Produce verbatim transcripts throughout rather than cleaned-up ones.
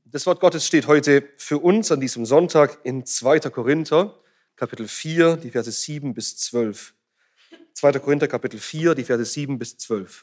Das Wort Gottes steht heute für uns an diesem Sonntag in zweiter Korinther, Kapitel vier, die Verse sieben bis zwölf. zweiter Korinther, Kapitel vier, die Verse sieben bis zwölf.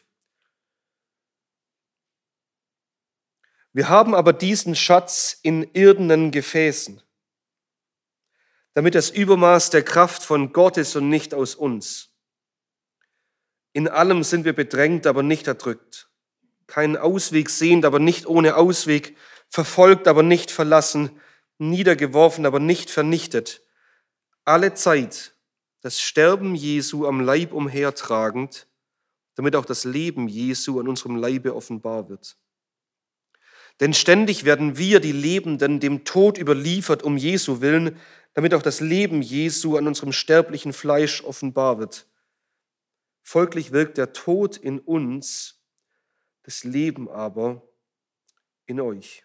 Wir haben aber diesen Schatz in irdenen Gefäßen, damit das Übermaß der Kraft von Gott ist und nicht aus uns. In allem sind wir bedrängt, aber nicht erdrückt, keinen Ausweg sehend, aber nicht ohne Ausweg, verfolgt, aber nicht verlassen, niedergeworfen, aber nicht vernichtet. Alle Zeit das Sterben Jesu am Leib umhertragend, damit auch das Leben Jesu an unserem Leibe offenbar wird. Denn ständig werden wir, die Lebenden, dem Tod überliefert um Jesu willen, damit auch das Leben Jesu an unserem sterblichen Fleisch offenbar wird. Folglich wirkt der Tod in uns, das Leben aber in euch.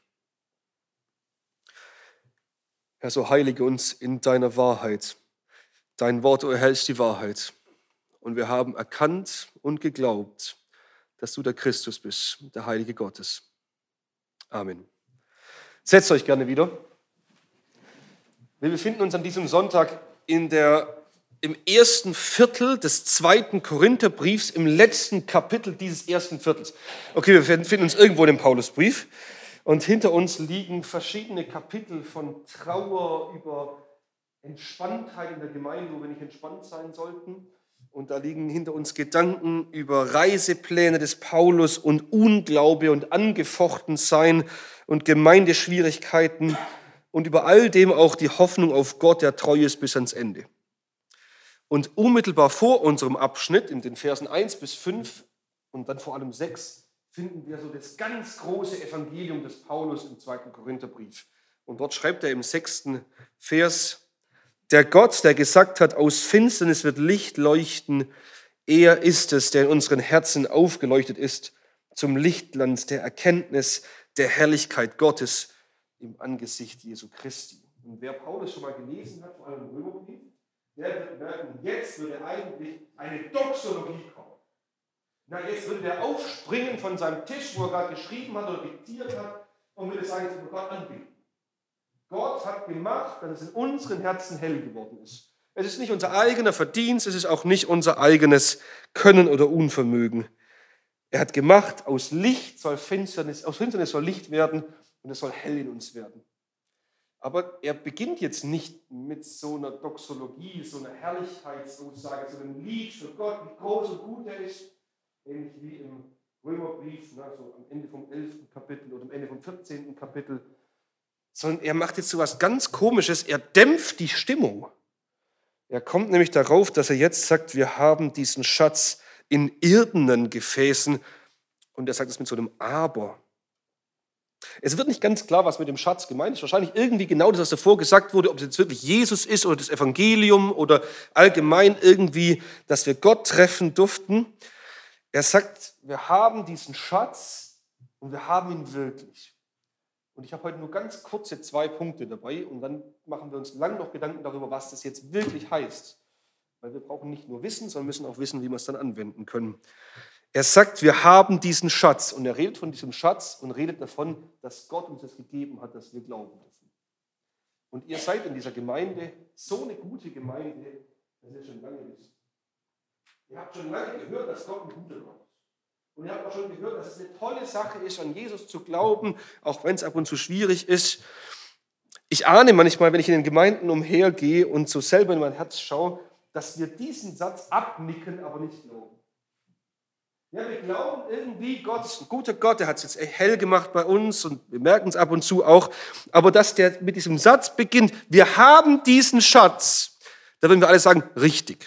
Herr, so heilige uns in deiner Wahrheit. Dein Wort, o Herr, ist die Wahrheit. Und wir haben erkannt und geglaubt, dass du der Christus bist, der Heilige Gottes. Amen. Setzt euch gerne wieder. Wir befinden uns an diesem Sonntag in der, im ersten Viertel des zweiten Korintherbriefs, im letzten Kapitel dieses ersten Viertels. Okay, wir befinden uns irgendwo in dem Paulusbrief. Und hinter uns liegen verschiedene Kapitel von Trauer über Entspanntheit in der Gemeinde, wo wir nicht entspannt sein sollten. Und da liegen hinter uns Gedanken über Reisepläne des Paulus und Unglaube und Angefochtensein und Gemeindeschwierigkeiten und über all dem auch die Hoffnung auf Gott, der treu ist bis ans Ende. Und unmittelbar vor unserem Abschnitt, in den Versen eins bis fünf und dann vor allem sechs, finden wir so das ganz große Evangelium des Paulus im zweiten Korintherbrief. Und dort schreibt er im sechsten Vers: Der Gott, der gesagt hat, aus Finsternis wird Licht leuchten, er ist es, der in unseren Herzen aufgeleuchtet ist, zum Lichtglanz der Erkenntnis der Herrlichkeit Gottes im Angesicht Jesu Christi. Und wer Paulus schon mal gelesen hat, vor allem im Römerbrief, der wird merken, jetzt würde eigentlich eine Doxologie kommen. Na, jetzt würde der aufspringen von seinem Tisch, wo er gerade geschrieben hat oder diktiert hat, und würde sagen, jetzt will Gott anbeten. Gott hat gemacht, dass es in unseren Herzen hell geworden ist. Es ist nicht unser eigener Verdienst, es ist auch nicht unser eigenes Können oder Unvermögen. Er hat gemacht, aus Licht soll Finsternis, aus Finsternis soll Licht werden und es soll hell in uns werden. Aber er beginnt jetzt nicht mit so einer Doxologie, so einer Herrlichkeitsaussage, so einem Lied für Gott, wie groß und gut er ist, ähnlich wie im Römerbrief, ne, so am Ende vom elften Kapitel oder am Ende vom vierzehnten Kapitel, sondern er macht jetzt so was ganz Komisches, er dämpft die Stimmung. Er kommt nämlich darauf, dass er jetzt sagt, wir haben diesen Schatz in irdenen Gefäßen, und er sagt es mit so einem Aber. Es wird nicht ganz klar, was mit dem Schatz gemeint ist. Wahrscheinlich irgendwie genau das, was davor gesagt wurde, ob es jetzt wirklich Jesus ist oder das Evangelium oder allgemein irgendwie, dass wir Gott treffen durften. Er sagt, wir haben diesen Schatz und wir haben ihn wirklich. Und ich habe heute nur ganz kurze zwei Punkte dabei und dann machen wir uns lang noch Gedanken darüber, was das jetzt wirklich heißt. Weil wir brauchen nicht nur Wissen, sondern müssen auch wissen, wie wir es dann anwenden können. Er sagt, wir haben diesen Schatz und er redet von diesem Schatz und redet davon, dass Gott uns das gegeben hat, dass wir glauben dürfen. Und ihr seid in dieser Gemeinde so eine gute Gemeinde, dass ihr schon lange wisst. Ihr habt schon lange gehört, dass Gott ein guter Gott ist. Und ihr habt auch schon gehört, dass es eine tolle Sache ist, an Jesus zu glauben, auch wenn es ab und zu schwierig ist. Ich ahne manchmal, wenn ich in den Gemeinden umhergehe und so selber in mein Herz schaue, dass wir diesen Satz abnicken, aber nicht glauben. Ja, wir glauben irgendwie, Gott ist ein guter Gott, er hat es jetzt hell gemacht bei uns und wir merken es ab und zu auch. Aber dass der mit diesem Satz beginnt, wir haben diesen Schatz, da würden wir alle sagen, richtig.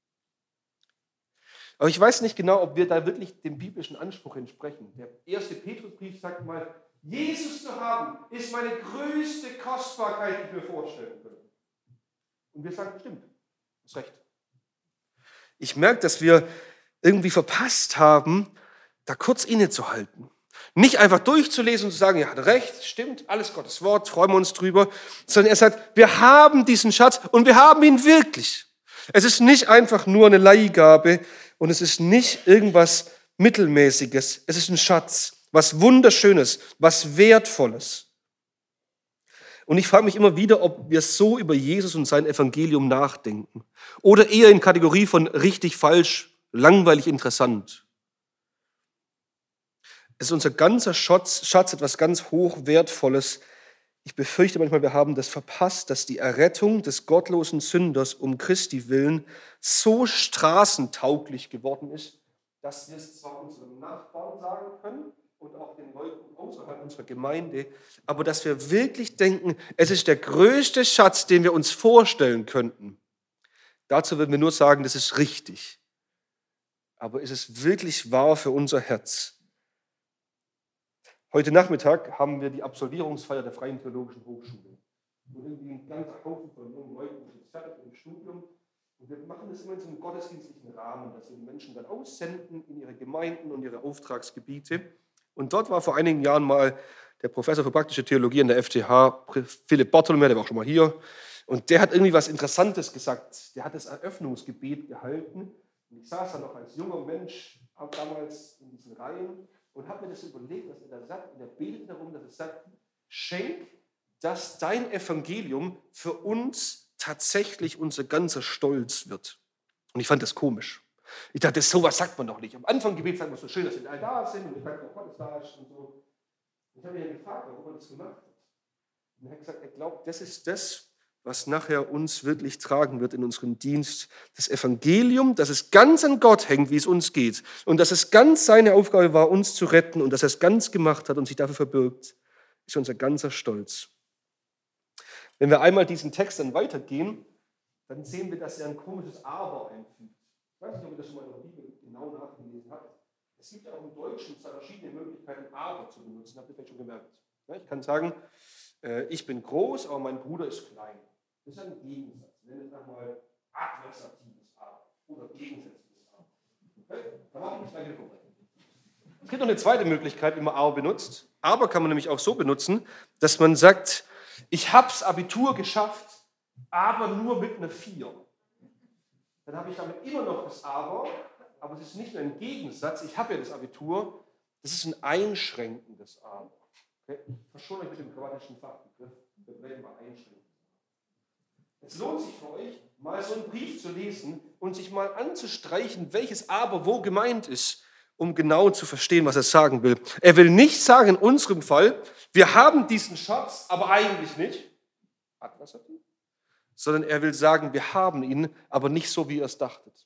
Aber ich weiß nicht genau, ob wir da wirklich dem biblischen Anspruch entsprechen. Der erste Petrusbrief sagt mal, Jesus zu haben, ist meine größte Kostbarkeit, die ich mir vorstellen kann. Und wir sagen, stimmt, ist recht. Ich merke, dass wir irgendwie verpasst haben, da kurz innezuhalten. Nicht einfach durchzulesen und zu sagen, er hat recht, stimmt, alles Gottes Wort, freuen wir uns drüber, sondern er sagt, wir haben diesen Schatz und wir haben ihn wirklich. Es ist nicht einfach nur eine Leihgabe und es ist nicht irgendwas Mittelmäßiges. Es ist ein Schatz, was Wunderschönes, was Wertvolles. Und ich frage mich immer wieder, ob wir so über Jesus und sein Evangelium nachdenken. Oder eher in Kategorie von richtig, falsch, langweilig, interessant. Es ist unser ganzer Schatz, Schatz etwas ganz Hochwertvolles. Ich befürchte manchmal, wir haben das verpasst, dass die Errettung des gottlosen Sünders um Christi willen so straßentauglich geworden ist, dass wir es zwar unseren Nachbarn sagen können und auch den Leuten außerhalb unserer Gemeinde, aber dass wir wirklich denken, es ist der größte Schatz, den wir uns vorstellen könnten. Dazu würden wir nur sagen, das ist richtig. Aber ist es wirklich wahr für unser Herz? Heute Nachmittag haben wir die Absolvierungsfeier der Freien Theologischen Hochschule. Und irgendwie ein ganzer Haufen von jungen Leuten sind fertig im Studium. Und wir machen das immer in so einem gottesdienstlichen Rahmen, dass wir die Menschen dann aussenden in ihre Gemeinden und ihre Auftragsgebiete. Und dort war vor einigen Jahren mal der Professor für praktische Theologie an der F T H, Philipp Bartholomew, der war auch schon mal hier. Und der hat irgendwie was Interessantes gesagt. Der hat das Eröffnungsgebet gehalten. Und ich saß da noch als junger Mensch damals in diesen Reihen und habe mir das überlegt, was er da sagt. Und er betet darum, dass er sagt, schenk, dass dein Evangelium für uns tatsächlich unser ganzer Stolz wird. Und ich fand das komisch. Ich dachte, sowas sagt man doch nicht. Am Anfang Gebet sagt man so schön, dass wir alle da sind und ich sage, Gott ist da und so. Ich habe ihn ja gefragt, warum er das gemacht hat. Und er hat gesagt, er glaubt, das ist das, was nachher uns wirklich tragen wird in unserem Dienst. Das Evangelium, dass es ganz an Gott hängt, wie es uns geht. Und dass es ganz seine Aufgabe war, uns zu retten und dass er es ganz gemacht hat und sich dafür verbirgt, ist unser ganzer Stolz. Wenn wir einmal diesen Text dann weitergehen, dann sehen wir, dass er ein komisches Aber einfügt. Ich weiß nicht, ob ihr das schon mal in der Bibel genau nachgelesen habt. Es gibt ja auch im Deutschen zwei verschiedene Möglichkeiten, Aber zu benutzen. Habt ihr vielleicht schon gemerkt? Ich kann sagen, ich bin groß, aber mein Bruder ist klein. Das ist ein Gegensatz. Wir nennen es nochmal adversatives Aber oder gegensätzliches Aber. Okay? Da mache ich nicht gleich vorbei. Es gibt noch eine zweite Möglichkeit, wie man Aber benutzt. Aber kann man nämlich auch so benutzen, dass man sagt, ich habe das Abitur geschafft, aber nur mit einer vier. Dann habe ich damit immer noch das Aber, aber es ist nicht nur ein Gegensatz, ich habe ja das Abitur, das ist ein einschränkendes Aber. Okay? Ich verschone euch mit dem grammatischen Fachbegriff, wir bleiben bei einschränken. Es lohnt sich für euch, mal so einen Brief zu lesen und sich mal anzustreichen, welches Aber wo gemeint ist, um genau zu verstehen, was er sagen will. Er will nicht sagen, in unserem Fall, wir haben diesen Schatz, aber eigentlich nicht, adversativ, sondern er will sagen, wir haben ihn, aber nicht so, wie ihr es dachtet.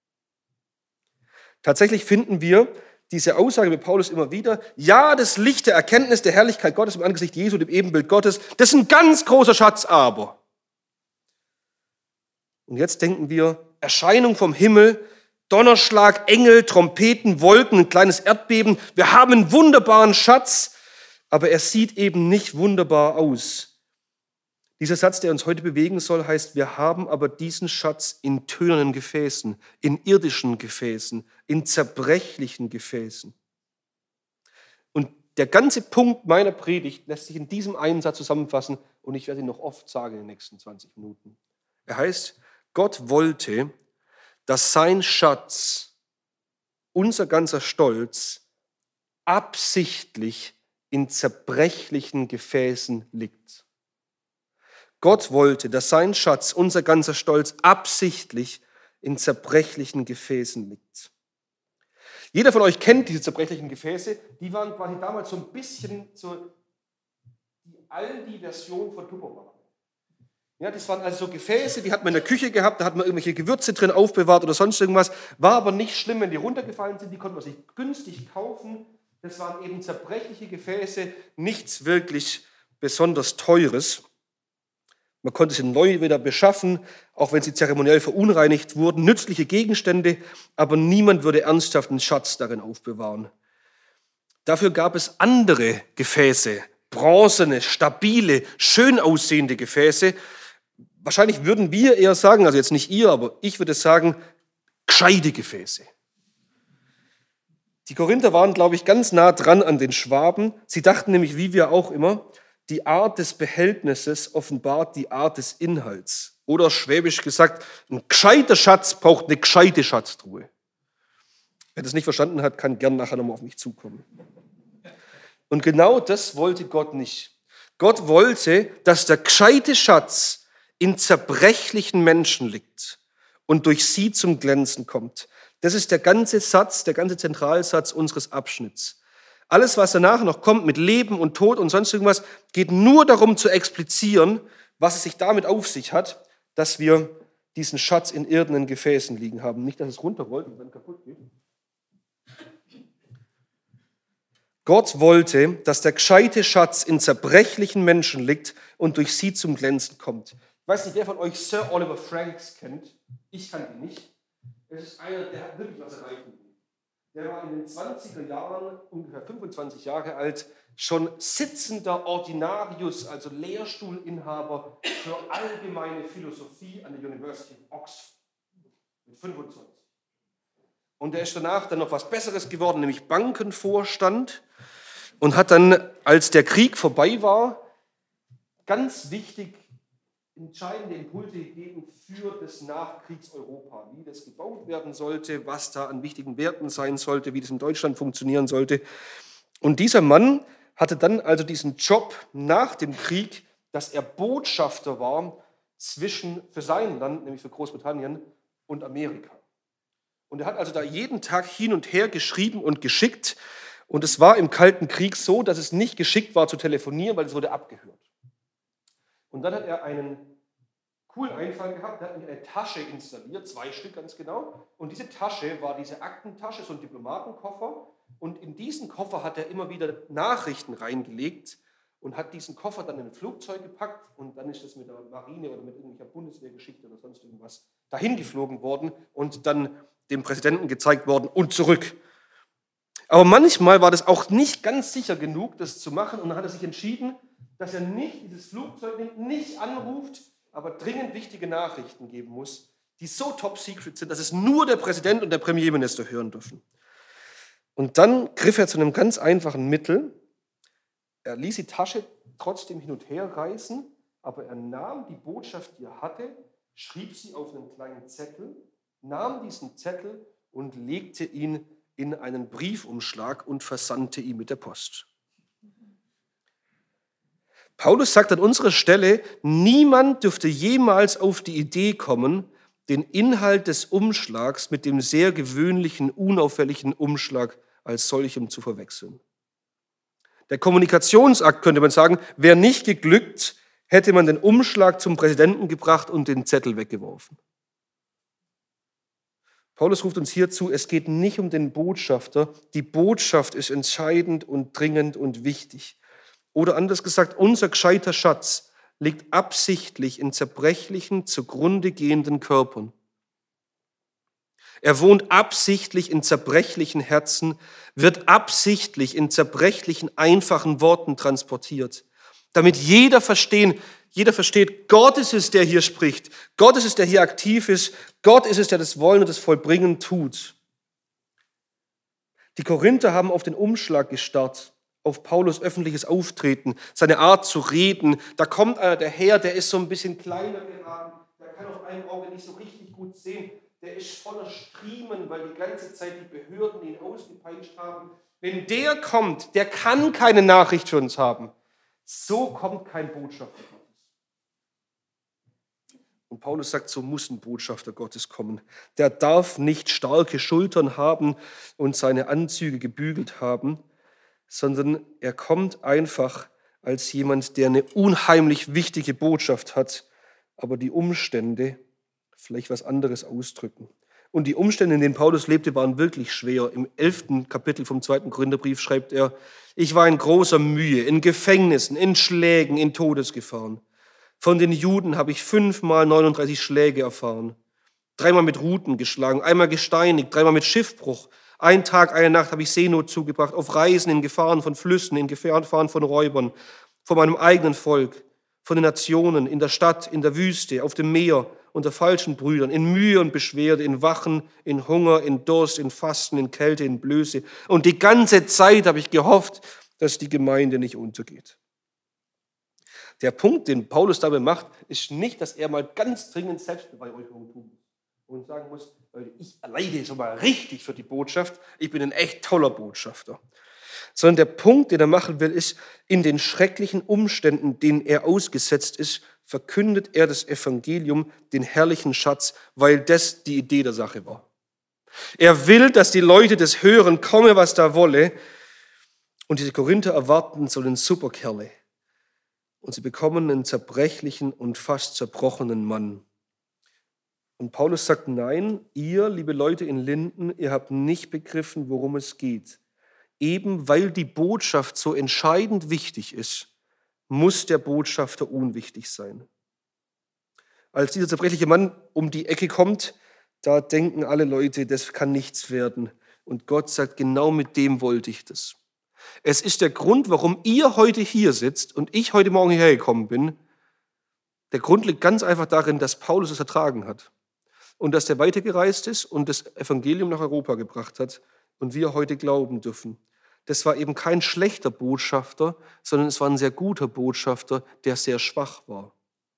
Tatsächlich finden wir diese Aussage mit Paulus immer wieder, ja, das Licht der Erkenntnis der Herrlichkeit Gottes im Angesicht Jesu, dem Ebenbild Gottes, das ist ein ganz großer Schatz, aber. Und jetzt denken wir, Erscheinung vom Himmel, Donnerschlag, Engel, Trompeten, Wolken, ein kleines Erdbeben. Wir haben einen wunderbaren Schatz, aber er sieht eben nicht wunderbar aus. Dieser Satz, der uns heute bewegen soll, heißt, wir haben aber diesen Schatz in tönernen Gefäßen, in irdischen Gefäßen, in zerbrechlichen Gefäßen. Und der ganze Punkt meiner Predigt lässt sich in diesem einen Satz zusammenfassen und ich werde ihn noch oft sagen in den nächsten zwanzig Minuten. Er heißt, Gott wollte, dass sein Schatz, unser ganzer Stolz, absichtlich in zerbrechlichen Gefäßen liegt. Gott wollte, dass sein Schatz, unser ganzer Stolz, absichtlich in zerbrechlichen Gefäßen liegt. Jeder von euch kennt diese zerbrechlichen Gefäße. Die waren quasi damals so ein bisschen so die Aldi-Version von Tupperware. Ja, das waren also so Gefäße, die hat man in der Küche gehabt, da hat man irgendwelche Gewürze drin aufbewahrt oder sonst irgendwas. War aber nicht schlimm, wenn die runtergefallen sind, die konnte man sich günstig kaufen. Das waren eben zerbrechliche Gefäße, nichts wirklich besonders Teures. Man konnte sie neu wieder beschaffen, auch wenn sie zeremoniell verunreinigt wurden. Nützliche Gegenstände, aber niemand würde ernsthaft einen Schatz darin aufbewahren. Dafür gab es andere Gefäße, bronzene, stabile, schön aussehende Gefäße. Wahrscheinlich würden wir eher sagen, also jetzt nicht ihr, aber ich würde sagen, gescheite Gefäße. Die Korinther waren, glaube ich, ganz nah dran an den Schwaben. Sie dachten nämlich, wie wir auch immer, die Art des Behältnisses offenbart die Art des Inhalts. Oder schwäbisch gesagt, ein gescheiter Schatz braucht eine gescheite Schatztruhe. Wer das nicht verstanden hat, kann gern nachher nochmal auf mich zukommen. Und genau das wollte Gott nicht. Gott wollte, dass der gescheite Schatz in zerbrechlichen Menschen liegt und durch sie zum Glänzen kommt. Das ist der ganze Satz, der ganze Zentralsatz unseres Abschnitts. Alles, was danach noch kommt mit Leben und Tod und sonst irgendwas, geht nur darum zu explizieren, was es sich damit auf sich hat, dass wir diesen Schatz in irdenen Gefäßen liegen haben. Nicht, dass es runterrollt und dann kaputt geht. Gott wollte, dass der gescheite Schatz in zerbrechlichen Menschen liegt und durch sie zum Glänzen kommt. Ich weiß nicht, wer von euch Sir Oliver Franks kennt. Ich kann ihn nicht. Es ist einer, der hat wirklich was erreichen will. Der war in den zwanziger Jahren, ungefähr fünfundzwanzig Jahre alt, schon sitzender Ordinarius, also Lehrstuhlinhaber für allgemeine Philosophie an der University of Oxford. Mit fünfundzwanzig. Und er ist danach dann noch was Besseres geworden, nämlich Bankenvorstand. Und hat dann, als der Krieg vorbei war, ganz wichtig entscheidende Impulse gegeben für das Nachkriegseuropa, wie das gebaut werden sollte, was da an wichtigen Werten sein sollte, wie das in Deutschland funktionieren sollte. Und dieser Mann hatte dann also diesen Job nach dem Krieg, dass er Botschafter war zwischen, für sein Land, nämlich für Großbritannien und Amerika. Und er hat also da jeden Tag hin und her geschrieben und geschickt. Und es war im Kalten Krieg so, dass es nicht geschickt war zu telefonieren, weil es wurde abgehört. Und dann hat er einen coolen Einfall gehabt, er hat eine Tasche installiert, zwei Stück ganz genau. Und diese Tasche war diese Aktentasche, so ein Diplomatenkoffer. Und in diesen Koffer hat er immer wieder Nachrichten reingelegt und hat diesen Koffer dann in ein Flugzeug gepackt. Und dann ist das mit der Marine oder mit irgendwelcher Bundeswehrgeschichte oder sonst irgendwas dahin geflogen worden und dann dem Präsidenten gezeigt worden und zurück. Aber manchmal war das auch nicht ganz sicher genug, das zu machen. Und dann hat er sich entschieden, dass er nicht dieses Flugzeug nimmt, nicht anruft, aber dringend wichtige Nachrichten geben muss, die so top secret sind, dass es nur der Präsident und der Premierminister hören dürfen. Und dann griff er zu einem ganz einfachen Mittel. Er ließ die Tasche trotzdem hin und her reißen, aber er nahm die Botschaft, die er hatte, schrieb sie auf einen kleinen Zettel, nahm diesen Zettel und legte ihn in einen Briefumschlag und versandte ihn mit der Post. Paulus sagt an unserer Stelle, niemand dürfte jemals auf die Idee kommen, den Inhalt des Umschlags mit dem sehr gewöhnlichen, unauffälligen Umschlag als solchem zu verwechseln. Der Kommunikationsakt, könnte man sagen, wäre nicht geglückt, hätte man den Umschlag zum Präsidenten gebracht und den Zettel weggeworfen. Paulus ruft uns hierzu, es geht nicht um den Botschafter, die Botschaft ist entscheidend und dringend und wichtig. Oder anders gesagt, unser gescheiter Schatz liegt absichtlich in zerbrechlichen, zugrunde gehenden Körpern. Er wohnt absichtlich in zerbrechlichen Herzen, wird absichtlich in zerbrechlichen, einfachen Worten transportiert, damit jeder verstehen, jeder versteht, Gott ist es, der hier spricht, Gott ist es, der hier aktiv ist, Gott ist es, der das Wollen und das Vollbringen tut. Die Korinther haben auf den Umschlag gestarrt, auf Paulus öffentliches Auftreten, seine Art zu reden. Da kommt einer daher, der ist so ein bisschen kleiner geraten, der kann auf einem Auge nicht so richtig gut sehen, der ist voller Striemen, weil die ganze Zeit die Behörden ihn ausgepeitscht haben. Wenn der kommt, der kann keine Nachricht für uns haben. So kommt kein Botschafter Gottes. Und Paulus sagt, so muss ein Botschafter Gottes kommen. Der darf nicht starke Schultern haben und seine Anzüge gebügelt haben, sondern er kommt einfach als jemand, der eine unheimlich wichtige Botschaft hat, aber die Umstände vielleicht was anderes ausdrücken. Und die Umstände, in denen Paulus lebte, waren wirklich schwer. Im elften Kapitel vom zweiten Korintherbrief schreibt er, ich war in großer Mühe, in Gefängnissen, in Schlägen, in Todesgefahren. Von den Juden habe ich fünfmal neununddreißig Schläge erfahren. Dreimal mit Ruten geschlagen, einmal gesteinigt, dreimal mit Schiffbruch. Ein Tag, eine Nacht habe ich Seenot zugebracht, auf Reisen in Gefahren von Flüssen, in Gefahren von Räubern, von meinem eigenen Volk, von den Nationen, in der Stadt, in der Wüste, auf dem Meer, unter falschen Brüdern, in Mühe und Beschwerde, in Wachen, in Hunger, in Durst, in Fasten, in Kälte, in Blöße. Und die ganze Zeit habe ich gehofft, dass die Gemeinde nicht untergeht. Der Punkt, den Paulus dabei macht, ist nicht, dass er mal ganz dringend Selbstbeweihräucherung tun muss und sagen muss, ich leide so mal richtig für die Botschaft, ich bin ein echt toller Botschafter. sondern der Punkt, den er machen will, ist, in den schrecklichen Umständen, denen er ausgesetzt ist, verkündet er das Evangelium, den herrlichen Schatz, weil das die Idee der Sache war. Er will, dass die Leute das hören, komme was da wolle. Und diese Korinther erwarten so einen Superkerle. Und sie bekommen einen zerbrechlichen und fast zerbrochenen Mann. Und Paulus sagt, nein, ihr, liebe Leute in Linden, ihr habt nicht begriffen, worum es geht. Eben weil die Botschaft so entscheidend wichtig ist, muss der Botschafter unwichtig sein. Als dieser zerbrechliche Mann um die Ecke kommt, da denken alle Leute, das kann nichts werden. Und Gott sagt, genau mit dem wollte ich das. Es ist der Grund, warum ihr heute hier sitzt und ich heute Morgen hierher gekommen bin. Der Grund liegt ganz einfach darin, dass Paulus es ertragen hat. Und dass der weitergereist ist und das Evangelium nach Europa gebracht hat und wir heute glauben dürfen. Das war eben kein schlechter Botschafter, sondern es war ein sehr guter Botschafter, der sehr schwach war.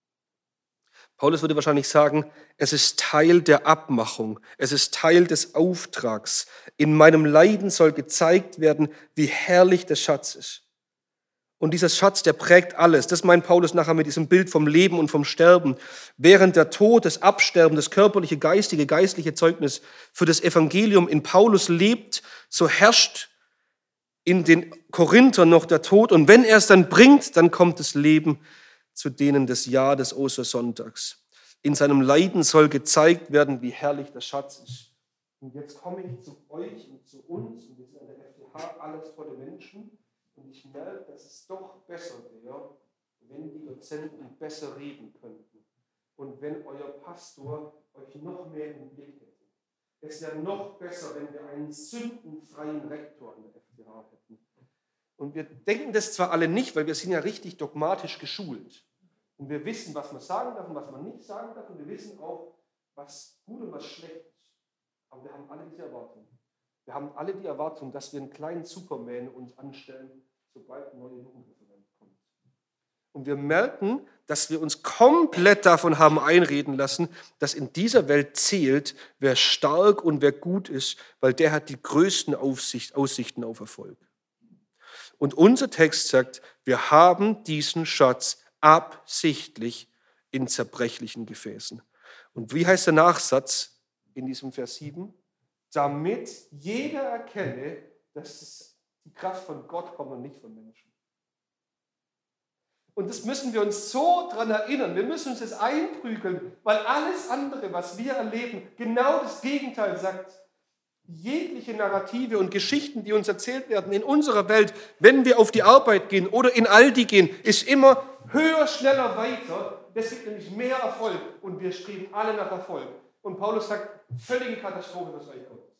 Paulus würde wahrscheinlich sagen, es ist Teil der Abmachung, es ist Teil des Auftrags. In meinem Leiden soll gezeigt werden, wie herrlich der Schatz ist. Und dieser Schatz, der prägt alles. Das meint Paulus nachher mit diesem Bild vom Leben und vom Sterben. Während der Tod, das Absterben, das körperliche, geistige, geistliche Zeugnis für das Evangelium in Paulus lebt, so herrscht in den Korinthern noch der Tod. Und wenn er es dann bringt, dann kommt das Leben zu denen des Jahr des Ostersonntags. In seinem Leiden soll gezeigt werden, wie herrlich der Schatz ist. Und jetzt komme ich zu euch und zu uns, und wir sind an der F T H alles tolle Menschen. Und ich merke, dass es doch besser wäre, wenn die Dozenten besser reden könnten. Und wenn euer Pastor euch noch mehr im Blick hätte. Es wäre noch besser, wenn wir einen sündenfreien Rektor an der F T H hätten. Und wir denken das zwar alle nicht, weil wir sind ja richtig dogmatisch geschult. Und wir wissen, was man sagen darf und was man nicht sagen darf. Und wir wissen auch, was gut und was schlecht ist. Aber wir haben alle diese Erwartung. Wir haben alle die Erwartung, dass wir einen kleinen Superman uns anstellen, sobald ein neuer Jugendreferent kommt. Und wir merken, dass wir uns komplett davon haben einreden lassen, dass in dieser Welt zählt, wer stark und wer gut ist, weil der hat die größten Aufsicht, Aussichten auf Erfolg. Und unser Text sagt, wir haben diesen Schatz absichtlich in zerbrechlichen Gefäßen. Und wie heißt der Nachsatz in diesem Vers sieben? Damit jeder erkenne, dass es die Kraft von Gott kommt und nicht von Menschen. Und das müssen wir uns so daran erinnern. Wir müssen uns das einprügeln, weil alles andere, was wir erleben, genau das Gegenteil sagt. Jegliche Narrative und Geschichten, die uns erzählt werden in unserer Welt, wenn wir auf die Arbeit gehen oder in Aldi gehen, ist immer höher, schneller, weiter. Das gibt nämlich mehr Erfolg und wir streben alle nach Erfolg. Und Paulus sagt, völlige Katastrophe, was euch kommt.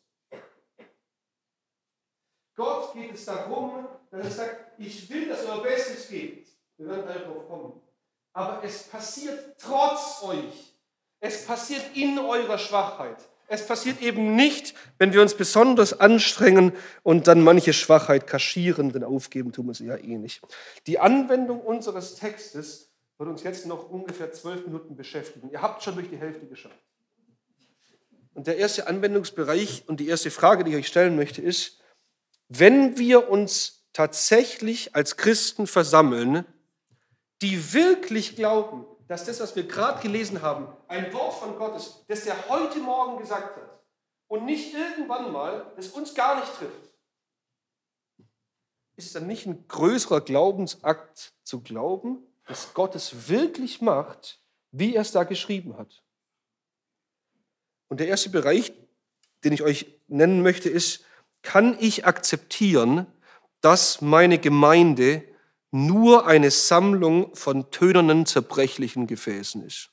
Gott geht es darum, dass er sagt, ich will, dass ihr euer Bestes gebt. Wir werden gleich darauf kommen. Aber es passiert trotz euch. Es passiert in eurer Schwachheit. Es passiert eben nicht, wenn wir uns besonders anstrengen und dann manche Schwachheit kaschieren, denn aufgeben tun wir sie ja eh nicht. Die Anwendung unseres Textes wird uns jetzt noch ungefähr zwölf Minuten beschäftigen. Ihr habt schon durch die Hälfte geschafft. Und der erste Anwendungsbereich und die erste Frage, die ich euch stellen möchte, ist, wenn wir uns tatsächlich als Christen versammeln, die wirklich glauben, dass das, was wir gerade gelesen haben, ein Wort von Gott ist, das der heute Morgen gesagt hat und nicht irgendwann mal, das uns gar nicht trifft, ist es dann nicht ein größerer Glaubensakt zu glauben, dass Gott es wirklich macht, wie er es da geschrieben hat? Und der erste Bereich, den ich euch nennen möchte, ist, kann ich akzeptieren, dass meine Gemeinde nur eine Sammlung von tönernen, zerbrechlichen Gefäßen ist?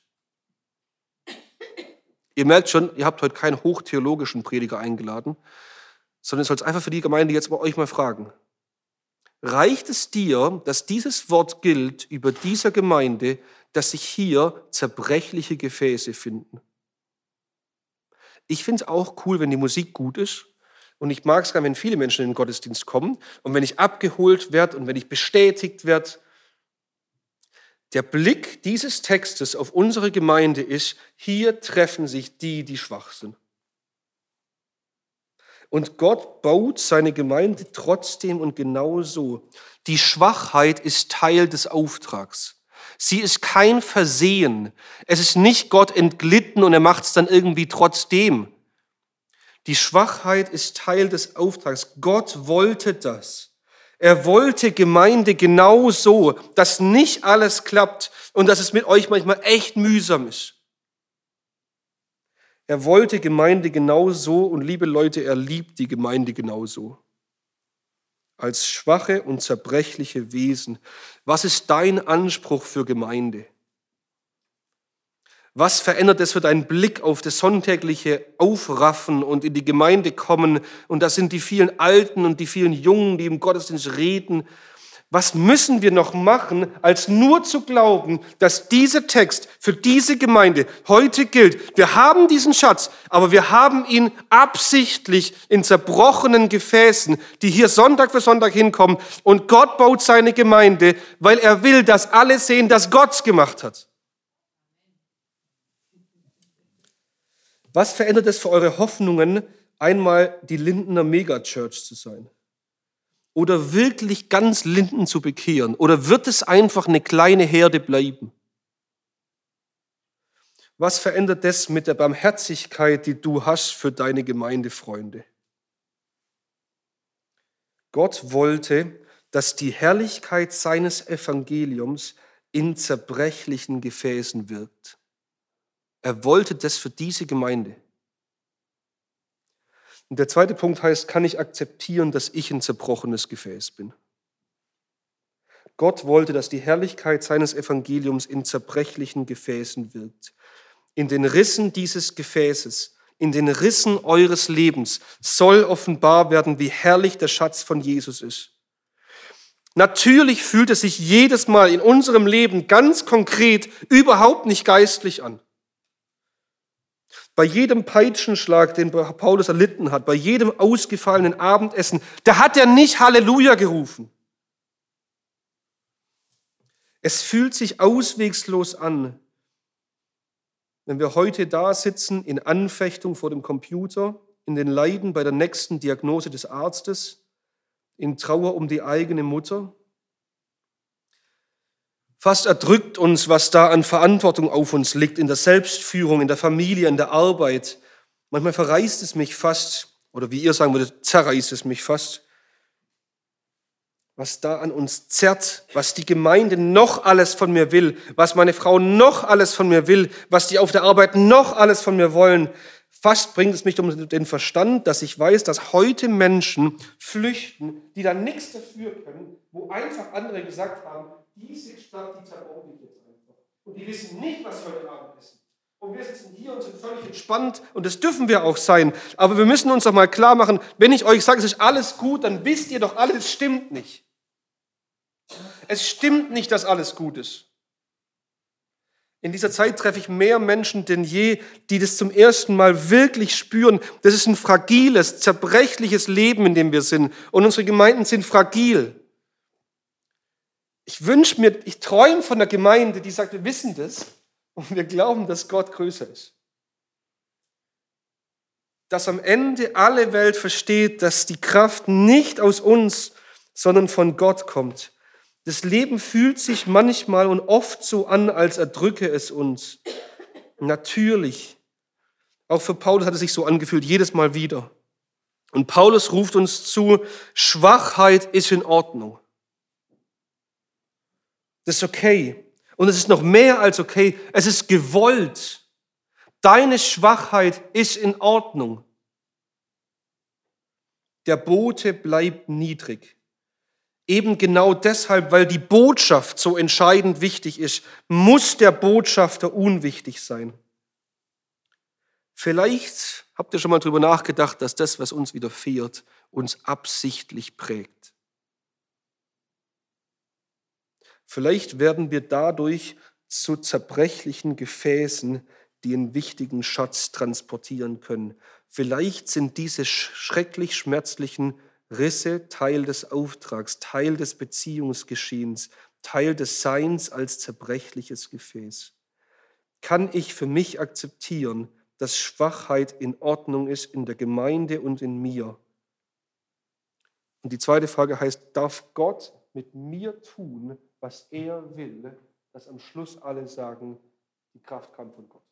Ihr merkt schon, ihr habt heute keinen hochtheologischen Prediger eingeladen, sondern ihr sollt einfach für die Gemeinde jetzt bei euch mal fragen. Reicht es dir, dass dieses Wort gilt über dieser Gemeinde, dass sich hier zerbrechliche Gefäße finden? Ich finde es auch cool, wenn die Musik gut ist. Und ich mag es gerne, wenn viele Menschen in den Gottesdienst kommen und wenn ich abgeholt werde und wenn ich bestätigt werde. Der Blick dieses Textes auf unsere Gemeinde ist, hier treffen sich die, die schwach sind. Und Gott baut seine Gemeinde trotzdem und genau so. Die Schwachheit ist Teil des Auftrags. Sie ist kein Versehen. Es ist nicht Gott entglitten und er macht es dann irgendwie trotzdem. Die Schwachheit ist Teil des Auftrags. Gott wollte das. Er wollte Gemeinde genau so, dass nicht alles klappt und dass es mit euch manchmal echt mühsam ist. Er wollte Gemeinde genauso und liebe Leute, er liebt die Gemeinde genauso. Als schwache und zerbrechliche Wesen. Was ist dein Anspruch für Gemeinde? Was verändert es für deinen Blick auf das sonntägliche Aufraffen und in die Gemeinde kommen? Und das sind die vielen Alten und die vielen Jungen, die im Gottesdienst reden. Was müssen wir noch machen, als nur zu glauben, dass dieser Text für diese Gemeinde heute gilt? Wir haben diesen Schatz, aber wir haben ihn absichtlich in zerbrochenen Gefäßen, die hier Sonntag für Sonntag hinkommen. Und Gott baut seine Gemeinde, weil er will, dass alle sehen, dass Gott es gemacht hat. Was verändert es für eure Hoffnungen, einmal die Lindener Megachurch zu sein? Oder wirklich ganz Linden zu bekehren? Oder wird es einfach eine kleine Herde bleiben? Was verändert das mit der Barmherzigkeit, die du hast für deine Gemeindefreunde? Gott wollte, dass die Herrlichkeit seines Evangeliums in zerbrechlichen Gefäßen wirkt. Er wollte das für diese Gemeinde. Und der zweite Punkt heißt, kann ich akzeptieren, dass ich ein zerbrochenes Gefäß bin? Gott wollte, dass die Herrlichkeit seines Evangeliums in zerbrechlichen Gefäßen wirkt. In den Rissen dieses Gefäßes, in den Rissen eures Lebens soll offenbar werden, wie herrlich der Schatz von Jesus ist. Natürlich fühlt es sich jedes Mal in unserem Leben ganz konkret überhaupt nicht geistlich an. Bei jedem Peitschenschlag, den Paulus erlitten hat, bei jedem ausgefallenen Abendessen, da hat er nicht Halleluja gerufen. Es fühlt sich auswegslos an, wenn wir heute da sitzen in Anfechtung vor dem Computer, in den Leiden bei der nächsten Diagnose des Arztes, in Trauer um die eigene Mutter. Fast erdrückt uns, was da an Verantwortung auf uns liegt, in der Selbstführung, in der Familie, in der Arbeit. Manchmal verreißt es mich fast, oder wie ihr sagen würdet, zerreißt es mich fast, was da an uns zerrt, was die Gemeinde noch alles von mir will, was meine Frau noch alles von mir will, was die auf der Arbeit noch alles von mir wollen. Fast bringt es mich um den Verstand, dass ich weiß, dass heute Menschen flüchten, die da nichts dafür können, wo einfach andere gesagt haben, diese Stadt, die zerbaue ich jetzt einfach. Und die wissen nicht, was sie heute Abend essen. Und wir sitzen hier und sind völlig entspannt und das dürfen wir auch sein. Aber wir müssen uns doch mal klar machen, wenn ich euch sage, es ist alles gut, dann wisst ihr doch, alles stimmt nicht. Es stimmt nicht, dass alles gut ist. In dieser Zeit treffe ich mehr Menschen denn je, die das zum ersten Mal wirklich spüren. Das ist ein fragiles, zerbrechliches Leben, in dem wir sind. Und unsere Gemeinden sind fragil. Ich wünsche mir, ich träume von einer Gemeinde, die sagt, wir wissen das und wir glauben, dass Gott größer ist. Dass am Ende alle Welt versteht, dass die Kraft nicht aus uns, sondern von Gott kommt. Das Leben fühlt sich manchmal und oft so an, als erdrücke es uns. Natürlich. Auch für Paulus hat es sich so angefühlt, jedes Mal wieder. Und Paulus ruft uns zu, Schwachheit ist in Ordnung. Das ist okay. Und es ist noch mehr als okay. Es ist gewollt. Deine Schwachheit ist in Ordnung. Der Bote bleibt niedrig. Eben genau deshalb, weil die Botschaft so entscheidend wichtig ist, muss der Botschafter unwichtig sein. Vielleicht habt ihr schon mal drüber nachgedacht, dass das, was uns widerfährt, uns absichtlich prägt. Vielleicht werden wir dadurch zu zerbrechlichen Gefäßen, die einen wichtigen Schatz transportieren können. Vielleicht sind diese schrecklich schmerzlichen Risse Teil des Auftrags, Teil des Beziehungsgeschehens, Teil des Seins als zerbrechliches Gefäß. Kann ich für mich akzeptieren, dass Schwachheit in Ordnung ist in der Gemeinde und in mir. Und die zweite Frage heißt, darf Gott mit mir tun, was er will, dass am Schluss alle sagen, die Kraft kam von Gott.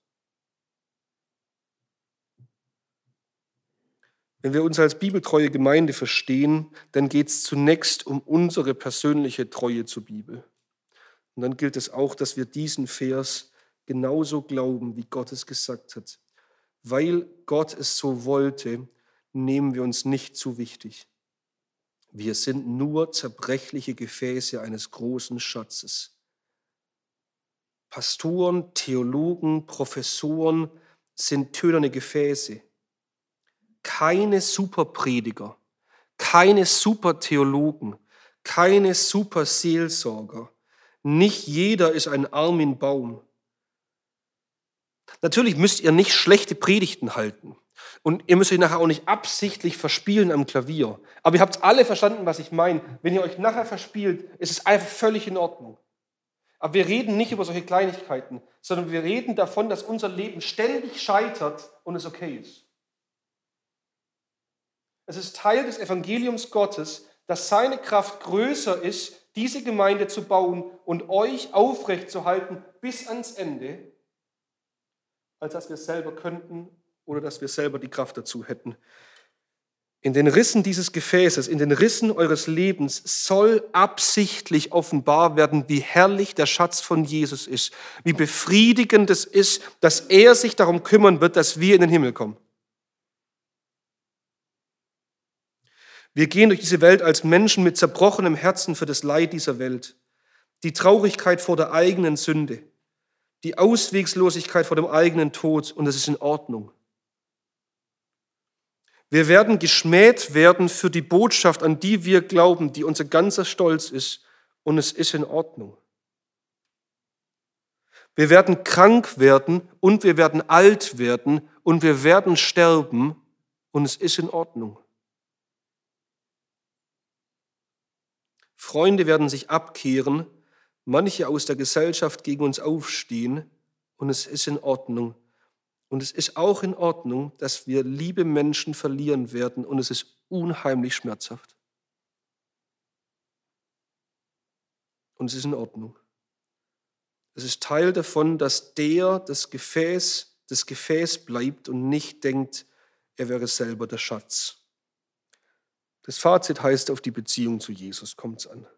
Wenn wir uns als bibeltreue Gemeinde verstehen, dann geht es zunächst um unsere persönliche Treue zur Bibel. Und dann gilt es auch, dass wir diesen Vers genauso glauben, wie Gott es gesagt hat. Weil Gott es so wollte, nehmen wir uns nicht zu wichtig. Wir sind nur zerbrechliche Gefäße eines großen Schatzes. Pastoren, Theologen, Professoren sind tönerne Gefäße. Keine Superprediger, keine Supertheologen, keine Superseelsorger. Nicht jeder ist ein Armin Baum. Natürlich müsst ihr nicht schlechte Predigten halten. Und ihr müsst euch nachher auch nicht absichtlich verspielen am Klavier. Aber ihr habt alle verstanden, was ich meine. Wenn ihr euch nachher verspielt, ist es einfach völlig in Ordnung. Aber wir reden nicht über solche Kleinigkeiten, sondern wir reden davon, dass unser Leben ständig scheitert und es okay ist. Es ist Teil des Evangeliums Gottes, dass seine Kraft größer ist, diese Gemeinde zu bauen und euch aufrechtzuerhalten bis ans Ende, als dass wir es selber könnten oder dass wir selber die Kraft dazu hätten. In den Rissen dieses Gefäßes, in den Rissen eures Lebens soll absichtlich offenbar werden, wie herrlich der Schatz von Jesus ist, wie befriedigend es ist, dass er sich darum kümmern wird, dass wir in den Himmel kommen. Wir gehen durch diese Welt als Menschen mit zerbrochenem Herzen für das Leid dieser Welt, die Traurigkeit vor der eigenen Sünde, die Auswegslosigkeit vor dem eigenen Tod, und das ist in Ordnung. Wir werden geschmäht werden für die Botschaft, an die wir glauben, die unser ganzer Stolz ist, und es ist in Ordnung. Wir werden krank werden und wir werden alt werden und wir werden sterben, und es ist in Ordnung. Freunde werden sich abkehren, manche aus der Gesellschaft gegen uns aufstehen, und es ist in Ordnung. Und es ist auch in Ordnung, dass wir liebe Menschen verlieren werden, und es ist unheimlich schmerzhaft. Und es ist in Ordnung. Es ist Teil davon, dass der das Gefäß, das Gefäß bleibt und nicht denkt, er wäre selber der Schatz. Das Fazit heißt, auf die Beziehung zu Jesus kommt es an.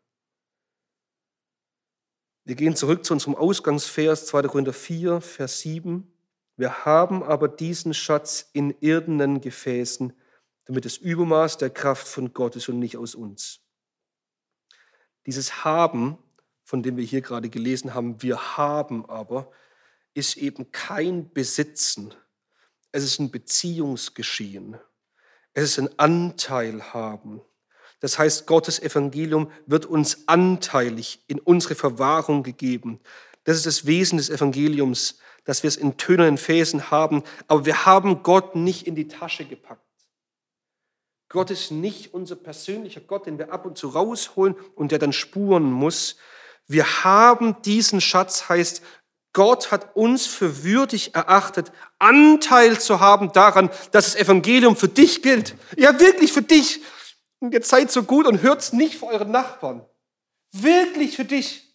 Wir gehen zurück zu unserem Ausgangsvers, zweiter Korinther vier, Vers sieben. Wir haben aber diesen Schatz in irdenen Gefäßen, damit das Übermaß der Kraft von Gott ist und nicht aus uns. Dieses Haben, von dem wir hier gerade gelesen haben, wir haben aber, ist eben kein Besitzen. Es ist ein Beziehungsgeschehen. Es ist ein Anteil haben. Das heißt, Gottes Evangelium wird uns anteilig in unsere Verwahrung gegeben. Das ist das Wesen des Evangeliums, dass wir es in tönernen Gefäßen haben, aber wir haben Gott nicht in die Tasche gepackt. Gott ist nicht unser persönlicher Gott, den wir ab und zu rausholen und der dann spuren muss. Wir haben diesen Schatz, heißt, Gott hat uns für würdig erachtet, Anteil zu haben daran, dass das Evangelium für dich gilt. Ja, wirklich für dich. Und jetzt seid so gut und hört es nicht für euren Nachbarn. Wirklich für dich.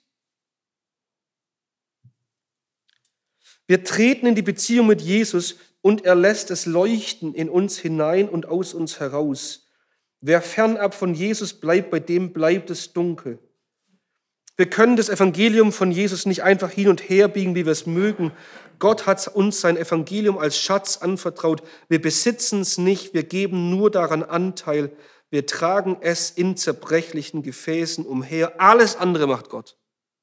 Wir treten in die Beziehung mit Jesus und er lässt es leuchten in uns hinein und aus uns heraus. Wer fernab von Jesus bleibt, bei dem bleibt es dunkel. Wir können das Evangelium von Jesus nicht einfach hin und her biegen, wie wir es mögen. Gott hat uns sein Evangelium als Schatz anvertraut. Wir besitzen es nicht, wir geben nur daran Anteil. Wir tragen es in zerbrechlichen Gefäßen umher. Alles andere macht Gott.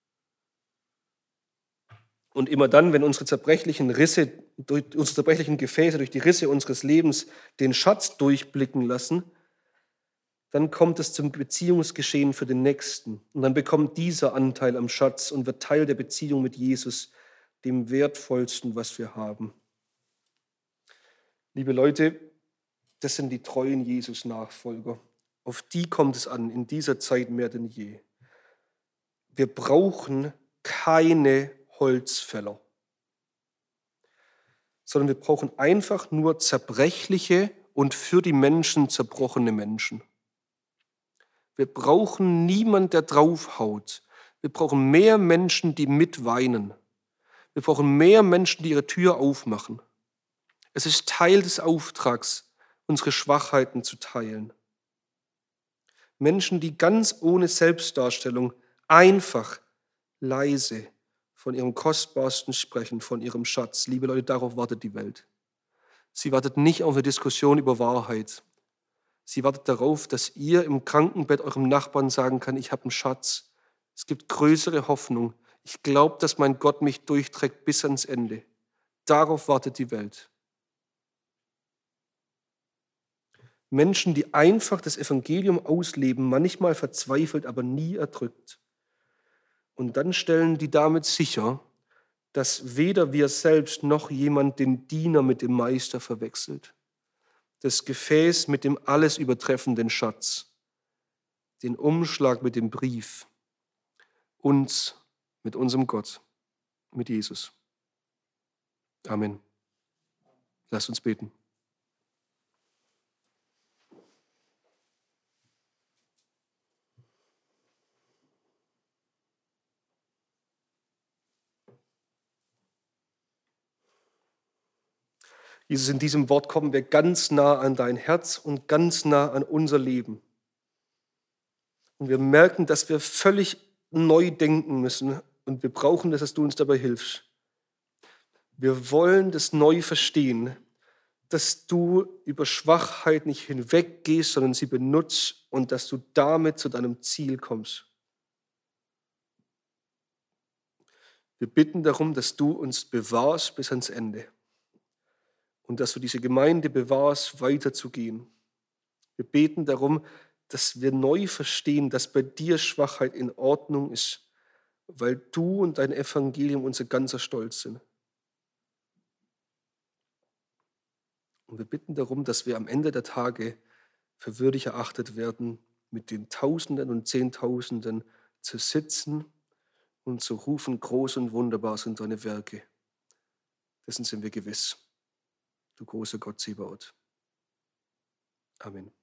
Und immer dann, wenn unsere zerbrechlichen Risse, durch unsere zerbrechlichen Gefäße durch die Risse unseres Lebens den Schatz durchblicken lassen, dann kommt es zum Beziehungsgeschehen für den Nächsten. Und dann bekommt dieser Anteil am Schatz und wird Teil der Beziehung mit Jesus, dem wertvollsten, was wir haben. Liebe Leute, das sind die treuen Jesus-Nachfolger. Auf die kommt es an, in dieser Zeit mehr denn je. Wir brauchen keine Holzfäller. sondern wir brauchen einfach nur zerbrechliche und für die Menschen zerbrochene Menschen. Wir brauchen niemanden, der draufhaut. Wir brauchen mehr Menschen, die mitweinen. Wir brauchen mehr Menschen, die ihre Tür aufmachen. Es ist Teil des Auftrags, unsere Schwachheiten zu teilen. Menschen, die ganz ohne Selbstdarstellung einfach, leise von ihrem Kostbarsten sprechen, von ihrem Schatz. Liebe Leute, darauf wartet die Welt. Sie wartet nicht auf eine Diskussion über Wahrheit. Sie wartet darauf, dass ihr im Krankenbett eurem Nachbarn sagen kann, ich habe einen Schatz. Es gibt größere Hoffnung. Ich glaube, dass mein Gott mich durchträgt bis ans Ende. Darauf wartet die Welt. Menschen, die einfach das Evangelium ausleben, manchmal verzweifelt, aber nie erdrückt. Und dann stellen die damit sicher, dass weder wir selbst noch jemand den Diener mit dem Meister verwechselt. Das Gefäß mit dem alles übertreffenden Schatz, den Umschlag mit dem Brief, uns mit unserem Gott, mit Jesus. Amen. Lasst uns beten. Jesus, in diesem Wort kommen wir ganz nah an dein Herz und ganz nah an unser Leben. Und wir merken, dass wir völlig neu denken müssen und wir brauchen das, dass du uns dabei hilfst. Wir wollen das neu verstehen, dass du über Schwachheit nicht hinweggehst, sondern sie benutzt und dass du damit zu deinem Ziel kommst. Wir bitten darum, dass du uns bewahrst bis ans Ende. Und dass du diese Gemeinde bewahrst, weiterzugehen. Wir beten darum, dass wir neu verstehen, dass bei dir Schwachheit in Ordnung ist, weil du und dein Evangelium unser ganzer Stolz sind. Und wir bitten darum, dass wir am Ende der Tage für würdig erachtet werden, mit den Tausenden und Zehntausenden zu sitzen und zu rufen, groß und wunderbar sind deine Werke. Dessen sind wir gewiss. Du großer Gott Zebaoth. Amen.